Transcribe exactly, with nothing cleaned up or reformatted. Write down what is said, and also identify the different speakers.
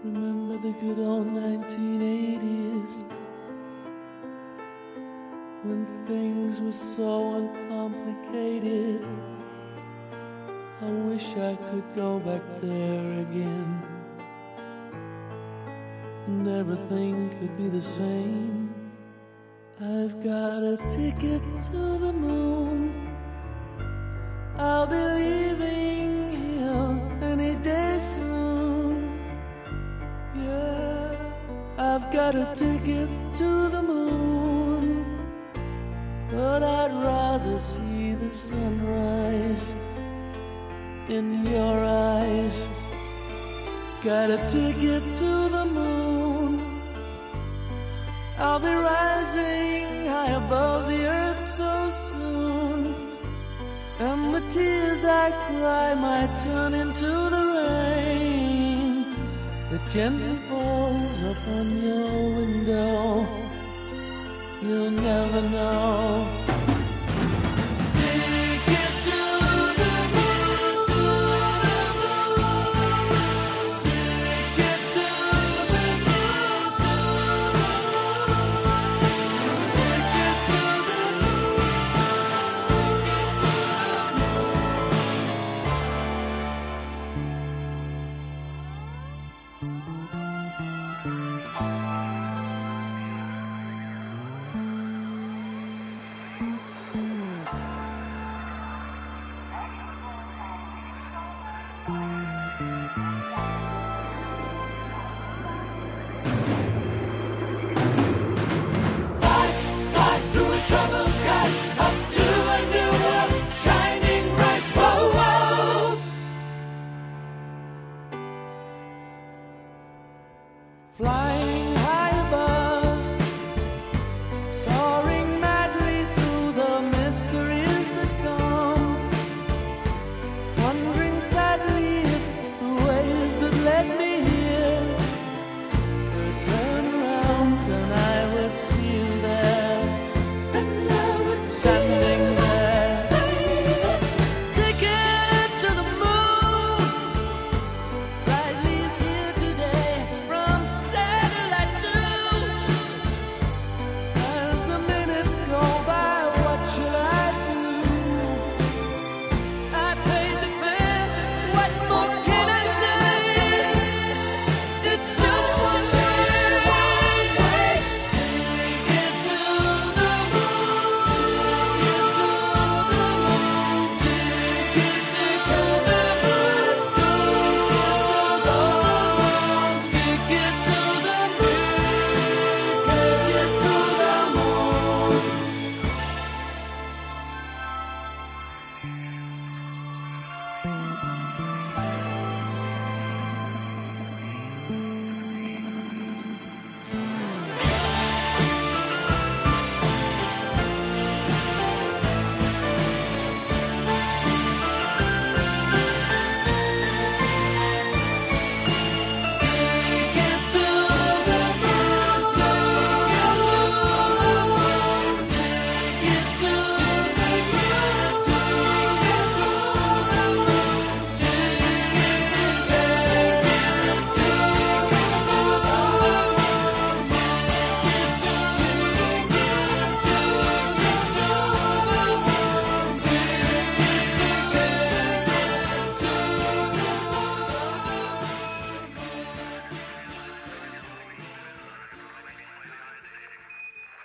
Speaker 1: Remember the good old nineteen eighties, when things were so uncomplicated. I wish I could go back there again, and everything could be the same. I've got a ticket to the moon. I'll be leaving here any day soon. Yeah, I've got a ticket to the moon, but I'd rather see the sunrise in your eyes. Got a ticket to the moon. I'll be rising high above the earth so soon, and the tears I cry might turn into the rain that gently falls upon your window. You'll never know. Ticket to the moon, to the moon. Ticket to the moon, to the moon. Ticket to the moon, ticket to the moon.